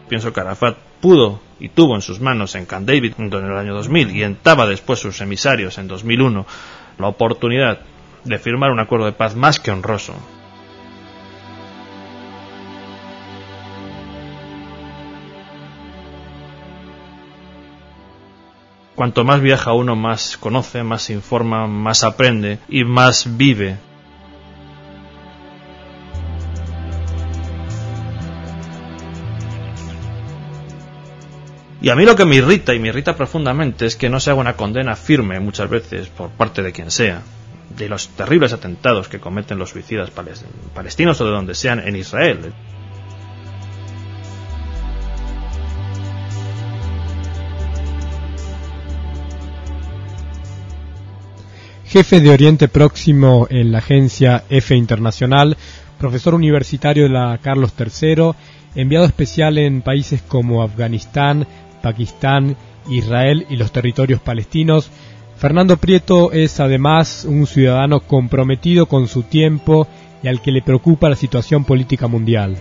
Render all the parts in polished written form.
Pienso que Arafat pudo y tuvo en sus manos en Camp David en el año 2000 y en Taba después sus emisarios en 2001 la oportunidad de firmar un acuerdo de paz más que honroso. Cuanto más viaja uno, más conoce, más se informa, más aprende y más vive. Y a mí lo que me irrita, y me irrita profundamente, es que no se haga una condena firme muchas veces por parte de quien sea de los terribles atentados que cometen los suicidas palestinos o de donde sean en Israel. Jefe de Oriente Próximo en la agencia EFE Internacional, profesor universitario de la Carlos III, enviado especial en países como Afganistán, Pakistán, Israel y los territorios palestinos, Fernando Prieto es además un ciudadano comprometido con su tiempo y al que le preocupa la situación política mundial.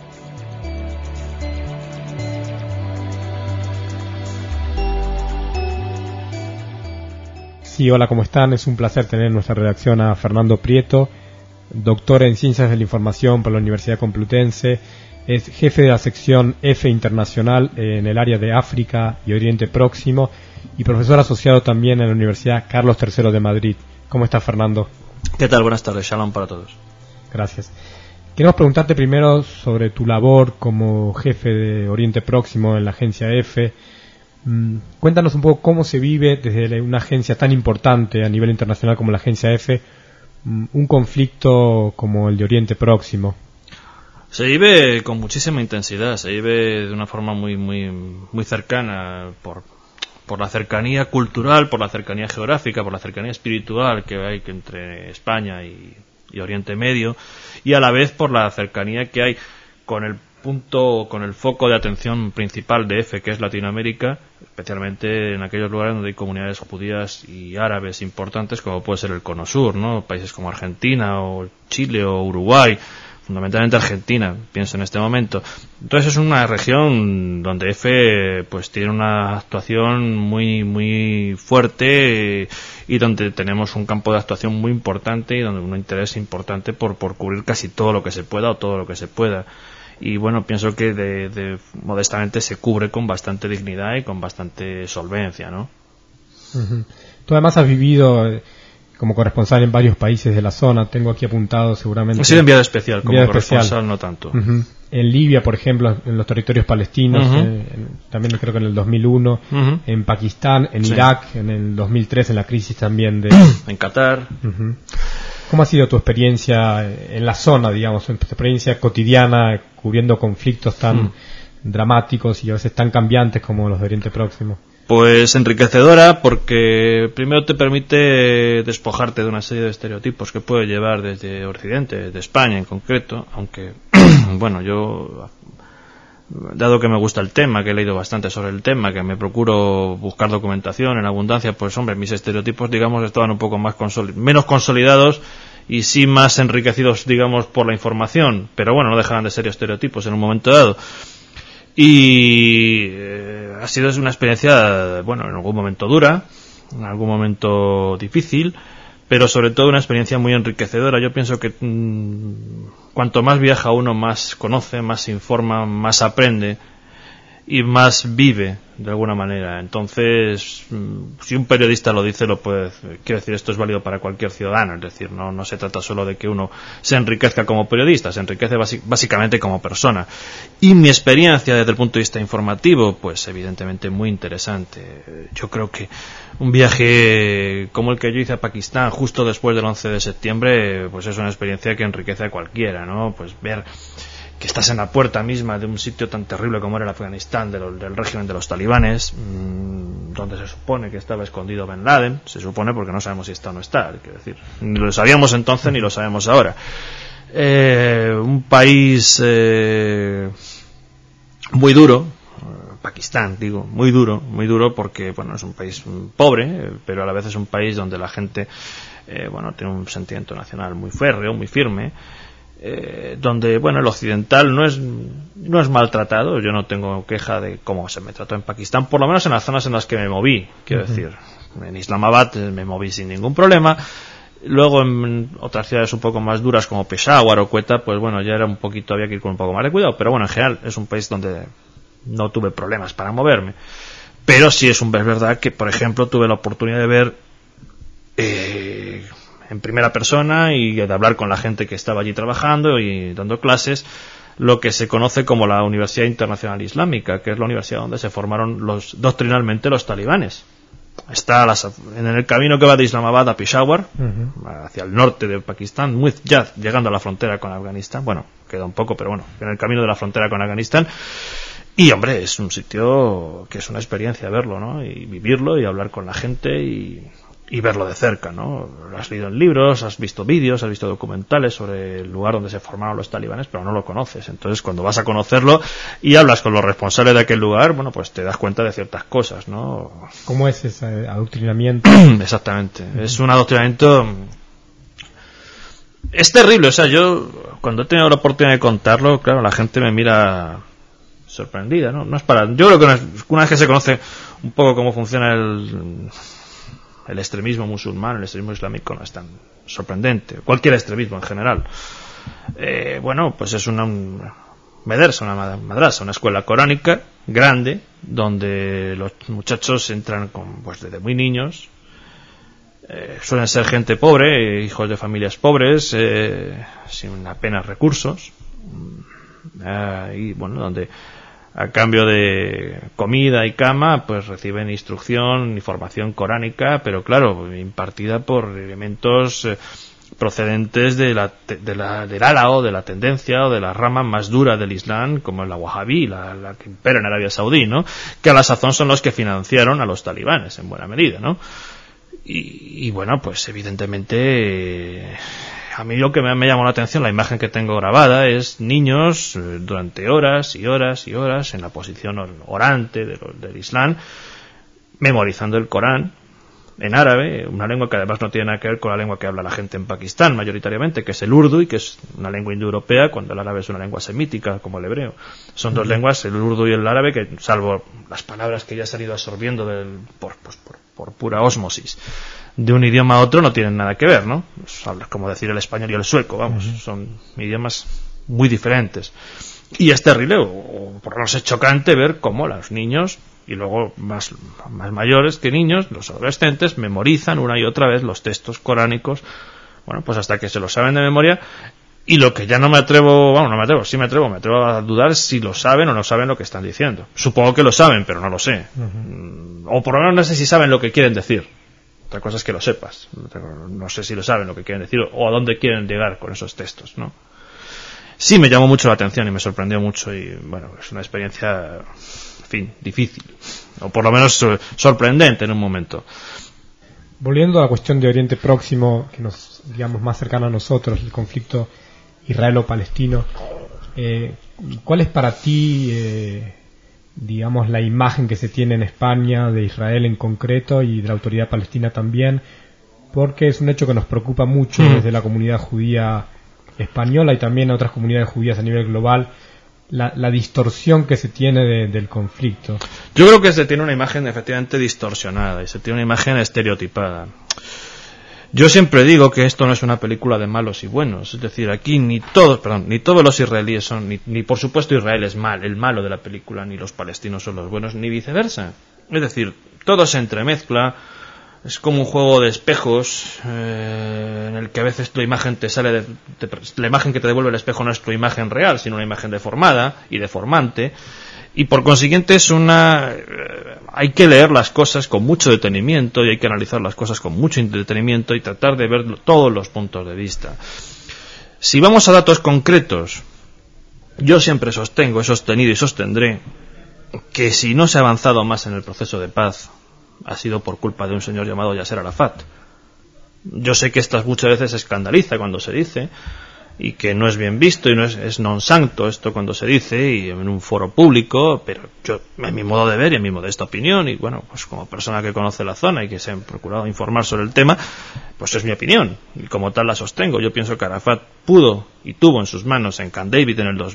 Sí, hola, ¿cómo están? Es un placer tener en nuestra redacción a Fernando Prieto, doctor en Ciencias de la Información por la Universidad Complutense, es jefe de la sección EFE Internacional en el área de África y Oriente Próximo y profesor asociado también en la Universidad Carlos III de Madrid. ¿Cómo estás, Fernando? ¿Qué tal? Buenas tardes, shalom para todos. Gracias. Queremos preguntarte primero sobre tu labor como jefe de Oriente Próximo en la agencia EFE. Cuéntanos un poco cómo se vive desde una agencia tan importante a nivel internacional como la agencia EFE un conflicto como el de Oriente Próximo. Se vive con muchísima intensidad, se vive de una forma muy cercana por la cercanía cultural, por la cercanía geográfica, por la cercanía espiritual que hay entre España y Oriente Medio, y a la vez por la cercanía que hay con el foco de atención principal de EFE, que es Latinoamérica, especialmente en aquellos lugares donde hay comunidades judías y árabes importantes, como puede ser el Cono Sur, ¿no? Países como Argentina o Chile o Uruguay, fundamentalmente Argentina, pienso en este momento. Entonces es una región donde EFE pues tiene una actuación muy fuerte y donde tenemos un campo de actuación muy importante y donde un interés importante por cubrir casi todo lo que se pueda o todo lo que se pueda. Y bueno, pienso que modestamente se cubre con bastante dignidad y con bastante solvencia, ¿no? Uh-huh. Tú además has vivido como corresponsal en varios países de la zona. Tengo aquí apuntado seguramente. He sido enviado especial, como corresponsal no tanto. Uh-huh. En Libia, por ejemplo, en los territorios palestinos, uh-huh. También creo que en el 2001, uh-huh. en Pakistán, en sí. Irak, en el 2003, en la crisis también de... en Qatar. Uh-huh. ¿Cómo ha sido tu experiencia en la zona, digamos, tu experiencia cotidiana cubriendo conflictos tan dramáticos y a veces tan cambiantes como los de Oriente Próximo? Pues enriquecedora, porque primero te permite despojarte de una serie de estereotipos que puede llevar desde Occidente, de España en concreto, aunque, bueno, yo, dado que me gusta el tema, que he leído bastante sobre el tema, que me procuro buscar documentación en abundancia, pues hombre, mis estereotipos, digamos, estaban un poco más menos consolidados y sí más enriquecidos, digamos, por la información, pero bueno, no dejarán de ser estereotipos en un momento dado. Y ha sido una experiencia, bueno, en algún momento dura, en algún momento difícil, pero sobre todo una experiencia muy enriquecedora. Yo pienso que cuanto más viaja uno, más conoce, más se informa, más aprende y más vive de alguna manera. Entonces, si un periodista lo dice, lo puede decir. Quiero decir, esto es válido para cualquier ciudadano, es decir, no se trata solo de que uno se enriquezca como periodista, se enriquece básicamente como persona. Y mi experiencia desde el punto de vista informativo, pues evidentemente muy interesante. Yo creo que un viaje como el que yo hice a Pakistán justo después del 11 de septiembre, pues es una experiencia que enriquece a cualquiera, ¿no? Pues ver que estás en la puerta misma de un sitio tan terrible como era el Afganistán del régimen de los talibanes, donde se supone que estaba escondido Ben Laden, se supone porque no sabemos si está o no está, quiero decir, ni lo sabíamos entonces ni lo sabemos ahora. Un país muy duro, Pakistán, digo, muy duro porque, bueno, es un país pobre, pero a la vez es un país donde la gente, bueno, tiene un sentimiento nacional muy férreo, muy firme. donde, bueno, el occidental no es maltratado. Yo no tengo queja de cómo se me trató en Pakistán, por lo menos en las zonas en las que me moví, quiero decir. En Islamabad me moví sin ningún problema. Luego en otras ciudades un poco más duras como Peshawar o Quetta, pues bueno, ya era un poquito, había que ir con un poco más de cuidado, pero bueno, en general es un país donde no tuve problemas para moverme. Pero sí es verdad que, por ejemplo, tuve la oportunidad de ver en primera persona y de hablar con la gente que estaba allí trabajando y dando clases, lo que se conoce como la Universidad Internacional Islámica, que es la universidad donde se formaron doctrinalmente los talibanes. Está en el camino que va de Islamabad a Peshawar, hacia el norte de Pakistán, ya llegando a la frontera con Afganistán. Bueno, queda un poco, pero bueno, en el camino de la frontera con Afganistán. Y hombre, es un sitio que es una experiencia verlo, ¿no? Y vivirlo y hablar con la gente y verlo de cerca, ¿no? Lo has leído en libros, has visto vídeos, has visto documentales sobre el lugar donde se formaron los talibanes, pero no lo conoces. Entonces, cuando vas a conocerlo y hablas con los responsables de aquel lugar, bueno, pues te das cuenta de ciertas cosas, ¿no? ¿Cómo es ese adoctrinamiento? Exactamente. Es un adoctrinamiento... Es terrible, o sea, yo cuando he tenido la oportunidad de contarlo, claro, la gente me mira sorprendida, ¿no? No es para... Yo creo que una vez que se conoce un poco cómo funciona el extremismo musulmán, el extremismo islámico, no es tan sorprendente. Cualquier extremismo en general. Bueno, pues es una madrasa, una escuela coránica grande, donde los muchachos entran desde muy niños. Suelen ser gente pobre, hijos de familias pobres, sin apenas recursos. Y bueno, donde a cambio de comida y cama pues reciben instrucción y formación coránica, pero claro, impartida por elementos procedentes del ala o de la tendencia o de la rama más dura del Islam, como la Wahhabí, la que impera en Arabia Saudí, ¿no? Que a la sazón son los que financiaron a los talibanes en buena medida, ¿no? Y bueno, pues evidentemente a mí lo que me llamó la atención, la imagen que tengo grabada, es niños durante horas y horas y horas en la posición orante del Islam, memorizando el Corán en árabe, una lengua que además no tiene nada que ver con la lengua que habla la gente en Pakistán mayoritariamente, que es el urdu, y que es una lengua indoeuropea, cuando el árabe es una lengua semítica como el hebreo. Son dos lenguas, el urdu y el árabe, que salvo las palabras que ya se han ido absorbiendo por pura ósmosis de un idioma a otro, no tienen nada que ver, ¿no? Es como decir el español y el sueco, vamos, son idiomas muy diferentes. Y es terrible, o por lo menos es chocante ver cómo los niños, y luego más mayores que niños, los adolescentes, memorizan una y otra vez los textos coránicos, bueno, pues hasta que se lo saben de memoria. Y lo que ya me atrevo a dudar si lo saben o no saben lo que están diciendo. Supongo que lo saben, pero no lo sé. O por lo menos no sé si saben lo que quieren decir. Otra cosa es que lo sepas. No sé si lo saben lo que quieren decir o a dónde quieren llegar con esos textos, ¿no? Sí, me llamó mucho la atención y me sorprendió mucho, y bueno, es una experiencia, en fin, difícil, o por lo menos sorprendente en un momento. Volviendo a la cuestión de Oriente Próximo, que nos, digamos, más cercana a nosotros, el conflicto israelo-palestino, ¿cuál es para ti, digamos, la imagen que se tiene en España de Israel en concreto y de la autoridad palestina también? Porque es un hecho que nos preocupa mucho desde la comunidad judía española y también a otras comunidades judías a nivel global, la distorsión que se tiene del conflicto. Yo creo que se tiene una imagen efectivamente distorsionada y se tiene una imagen estereotipada. Yo siempre digo que esto no es una película de malos y buenos, es decir, aquí ni todos los israelíes son, ni por supuesto Israel es el malo de la película, ni los palestinos son los buenos, ni viceversa. Es decir, todo se entremezcla. Es como un juego de espejos en el que a veces tu imagen te sale la imagen que te devuelve el espejo no es tu imagen real, sino una imagen deformada y deformante, y por consiguiente hay que leer las cosas con mucho detenimiento y hay que analizar las cosas con mucho detenimiento y tratar de ver todos los puntos de vista. Si vamos a datos concretos, yo siempre he sostenido y sostendré que si no se ha avanzado más en el proceso de paz ha sido por culpa de un señor llamado Yasser Arafat. Yo sé que esto muchas veces escandaliza cuando se dice, y que no es bien visto y no es non santo esto cuando se dice y en un foro público, pero yo, en mi modo de ver y en mi modesta opinión, y bueno, pues como persona que conoce la zona y que se ha procurado informar sobre el tema, pues es mi opinión y como tal la sostengo. Yo pienso que Arafat pudo y tuvo en sus manos en Camp David en el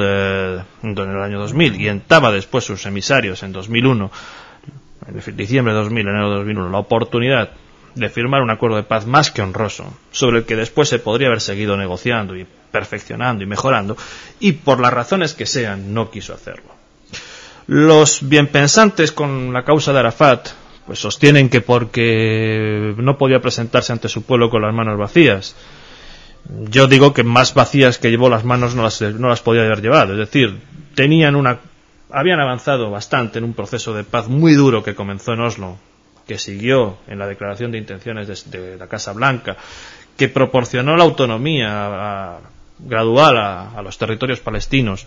año 2000 y en Taba después sus emisarios en 2001, en diciembre de 2000, enero de 2001, la oportunidad de firmar un acuerdo de paz más que honroso, sobre el que después se podría haber seguido negociando y perfeccionando y mejorando, y por las razones que sean no quiso hacerlo. Los bienpensantes con la causa de Arafat pues sostienen que porque no podía presentarse ante su pueblo con las manos vacías. Yo digo que más vacías que llevó las manos no las podía haber llevado, es decir, habían avanzado bastante en un proceso de paz muy duro que comenzó en Oslo, que siguió en la declaración de intenciones de la Casa Blanca, que proporcionó la autonomía gradual a los territorios palestinos,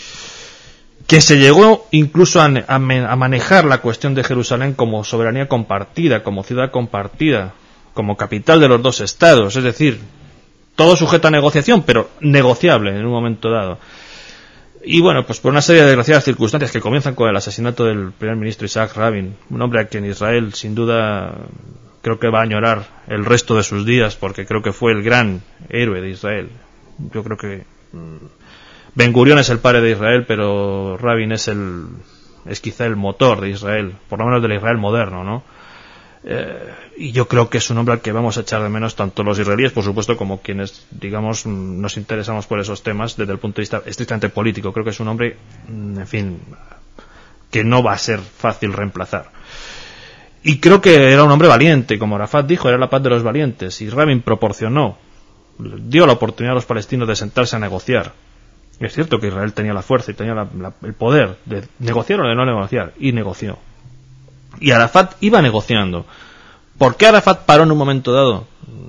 que se llegó incluso a manejar la cuestión de Jerusalén como soberanía compartida, como ciudad compartida, como capital de los dos estados, es decir, todo sujeto a negociación, pero negociable en un momento dado. Y bueno, pues por una serie de desgraciadas circunstancias que comienzan con el asesinato del primer ministro Isaac Rabin, un hombre a quien Israel sin duda creo que va a añorar el resto de sus días, porque creo que fue el gran héroe de Israel. Yo creo que Ben Gurión es el padre de Israel, pero Rabin es quizá el motor de Israel, por lo menos del Israel moderno, ¿no? Y yo creo que es un hombre al que vamos a echar de menos tanto los israelíes, por supuesto, como quienes, digamos, nos interesamos por esos temas desde el punto de vista estrictamente político. Creo que es un hombre, en fin, que no va a ser fácil reemplazar. Y creo que era un hombre valiente, como Arafat dijo, era la paz de los valientes, y Rabin dio la oportunidad a los palestinos de sentarse a negociar. Es cierto que Israel tenía la fuerza y tenía el poder de negociar o de no negociar, y negoció. Y Arafat iba negociando. ¿Por qué Arafat paró en un momento dado?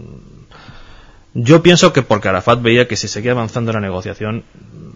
Yo pienso que porque Arafat veía que si seguía avanzando en la negociación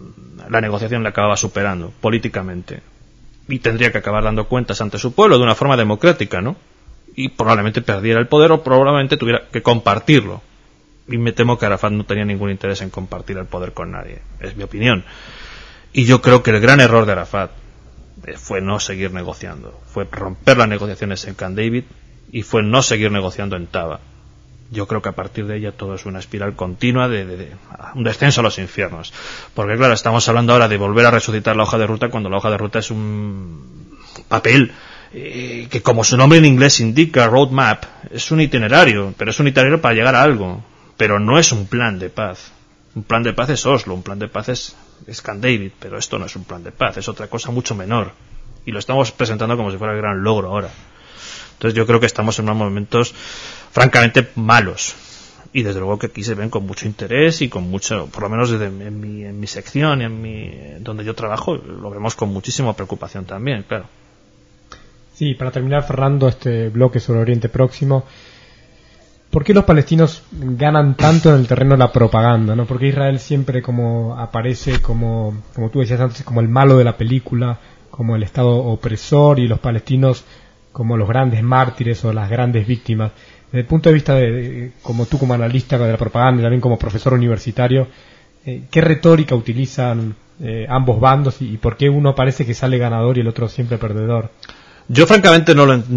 le acababa superando políticamente. Y tendría que acabar dando cuentas ante su pueblo de una forma democrática, ¿no? Y probablemente perdiera el poder o probablemente tuviera que compartirlo. Y me temo que Arafat no tenía ningún interés en compartir el poder con nadie. Es mi opinión. Y yo creo que el gran error de Arafat fue no seguir negociando, fue romper las negociaciones en Camp David y fue no seguir negociando en Taba. Yo creo que a partir de ella todo es una espiral continua de un descenso a los infiernos, porque claro, estamos hablando ahora de volver a resucitar la hoja de ruta cuando la hoja de ruta es un papel que, como su nombre en inglés indica, roadmap, es un itinerario, pero es un itinerario para llegar a algo, pero no es un plan de paz. Un plan de paz es Oslo, un plan de paz es Camp David, pero esto no es un plan de paz, es otra cosa mucho menor. Y lo estamos presentando como si fuera el gran logro ahora. Entonces yo creo que estamos en unos momentos francamente malos. Y desde luego que aquí se ven con mucho interés y con mucho, por lo menos en mi sección y donde yo trabajo, lo vemos con muchísima preocupación también, claro. Sí, para terminar, Fernando, este bloque sobre Oriente Próximo, ¿por qué los palestinos ganan tanto en el terreno de la propaganda, ¿no? Porque Israel siempre aparece como tú decías antes, como el malo de la película, como el Estado opresor, y los palestinos como los grandes mártires o las grandes víctimas. Desde el punto de vista como tú como analista de la propaganda y también como profesor universitario, ¿qué retórica utilizan ambos bandos y por qué uno parece que sale ganador y el otro siempre perdedor? Yo francamente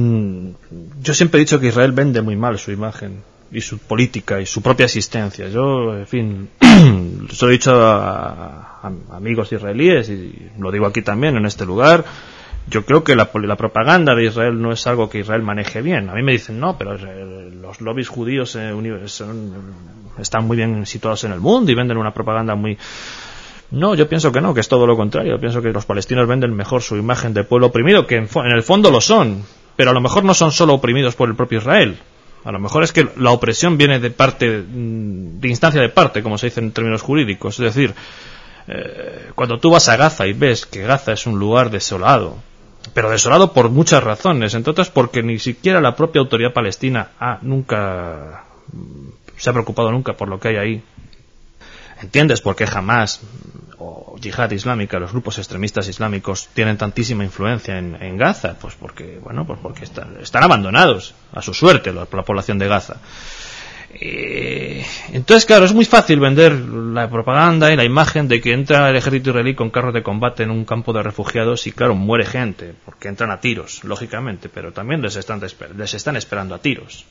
yo siempre he dicho que Israel vende muy mal su imagen y su política y su propia existencia. Yo, en fin, se lo he dicho a amigos israelíes y lo digo aquí también en este lugar. Yo creo que la propaganda de Israel no es algo que Israel maneje bien. A mí me dicen, no, pero los lobbies judíos están muy bien situados en el mundo y venden una propaganda muy... No, yo pienso que no, que es todo lo contrario. Yo pienso que los palestinos venden mejor su imagen de pueblo oprimido, que en el fondo lo son, pero a lo mejor no son solo oprimidos por el propio Israel. A lo mejor es que la opresión viene de instancia de parte, como se dice en términos jurídicos. Es decir, cuando tú vas a Gaza y ves que Gaza es un lugar desolado, pero desolado por muchas razones, entre otras porque ni siquiera la propia autoridad palestina nunca se ha preocupado nunca por lo que hay ahí. ¿Entiendes por qué Hamas o Yihad Islámica, los grupos extremistas islámicos, tienen tantísima influencia en Gaza? Pues porque están abandonados a su suerte la población de Gaza. Entonces, claro, es muy fácil vender la propaganda y la imagen de que entra el ejército israelí con carros de combate en un campo de refugiados y claro, muere gente, porque entran a tiros, lógicamente, pero también les están esperando a tiros.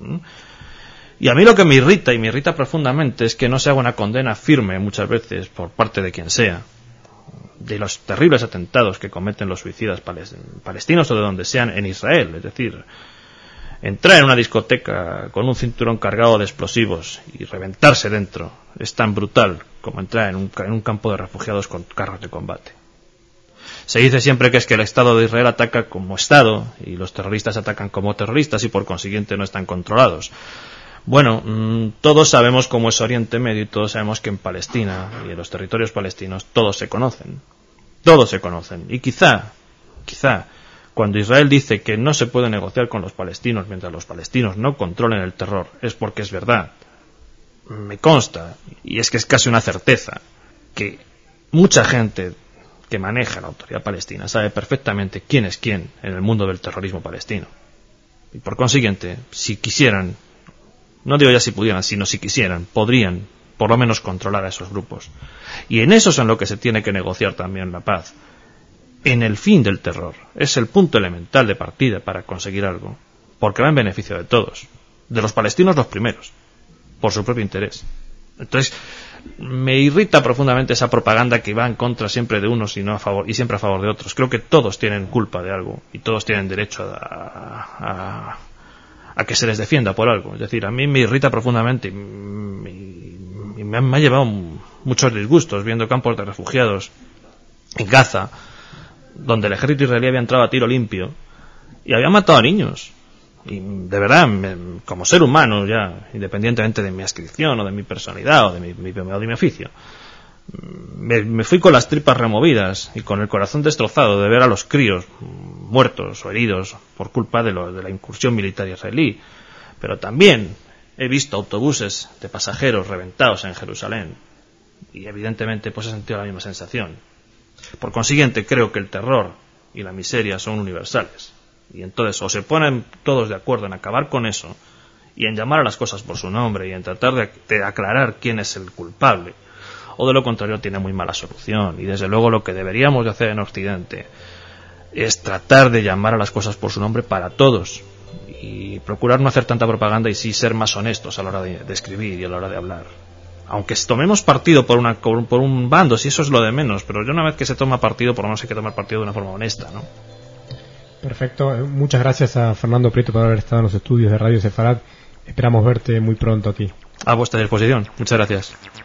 Y a mí lo que me irrita, y me irrita profundamente, es que no se haga una condena firme muchas veces por parte de quien sea de los terribles atentados que cometen los suicidas palestinos o de donde sean en Israel. Es decir, entrar en una discoteca con un cinturón cargado de explosivos y reventarse dentro es tan brutal como entrar en un campo de refugiados con carros de combate. Se dice siempre que es que el Estado de Israel ataca como Estado y los terroristas atacan como terroristas y por consiguiente no están controlados. Bueno, todos sabemos cómo es Oriente Medio y todos sabemos que en Palestina y en los territorios palestinos todos se conocen. Y quizá, cuando Israel dice que no se puede negociar con los palestinos mientras los palestinos no controlen el terror, es porque es verdad. Me consta, y es que es casi una certeza, que mucha gente que maneja la autoridad palestina sabe perfectamente quién es quién en el mundo del terrorismo palestino. Y por consiguiente, si quisieran, no digo ya si pudieran, sino si quisieran, podrían por lo menos controlar a esos grupos. Y en eso es en lo que se tiene que negociar también la paz. En el fin del terror. Es el punto elemental de partida para conseguir algo. Porque va en beneficio de todos. De los palestinos los primeros. Por su propio interés. Entonces, me irrita profundamente esa propaganda que va en contra siempre de unos y no a favor, y siempre a favor de otros. Creo que todos tienen culpa de algo. Y todos tienen derecho a que se les defienda por algo. Es decir, a mí me irrita profundamente y me ha llevado muchos disgustos viendo campos de refugiados en Gaza, donde el ejército israelí había entrado a tiro limpio y había matado a niños. Y de verdad, como ser humano ya, independientemente de mi adscripción o de mi personalidad o de mi oficio, me fui con las tripas removidas y con el corazón destrozado de ver a los críos muertos o heridos por culpa de la incursión militar israelí. Pero también he visto autobuses de pasajeros reventados en Jerusalén y evidentemente pues he sentido la misma sensación. Por consiguiente, creo que el terror y la miseria son universales. Y entonces o se ponen todos de acuerdo en acabar con eso y en llamar a las cosas por su nombre y en tratar de aclarar quién es el culpable, o de lo contrario tiene muy mala solución. Y desde luego lo que deberíamos de hacer en Occidente es tratar de llamar a las cosas por su nombre para todos y procurar no hacer tanta propaganda y sí ser más honestos a la hora de escribir y a la hora de hablar. Aunque tomemos partido por un bando, si eso es lo de menos, pero yo una vez que se toma partido, por lo menos hay que tomar partido de una forma honesta, ¿no? Perfecto, muchas gracias a Fernando Prieto por haber estado en los estudios de Radio Sefarad. Esperamos verte muy pronto aquí. A vuestra disposición, muchas gracias.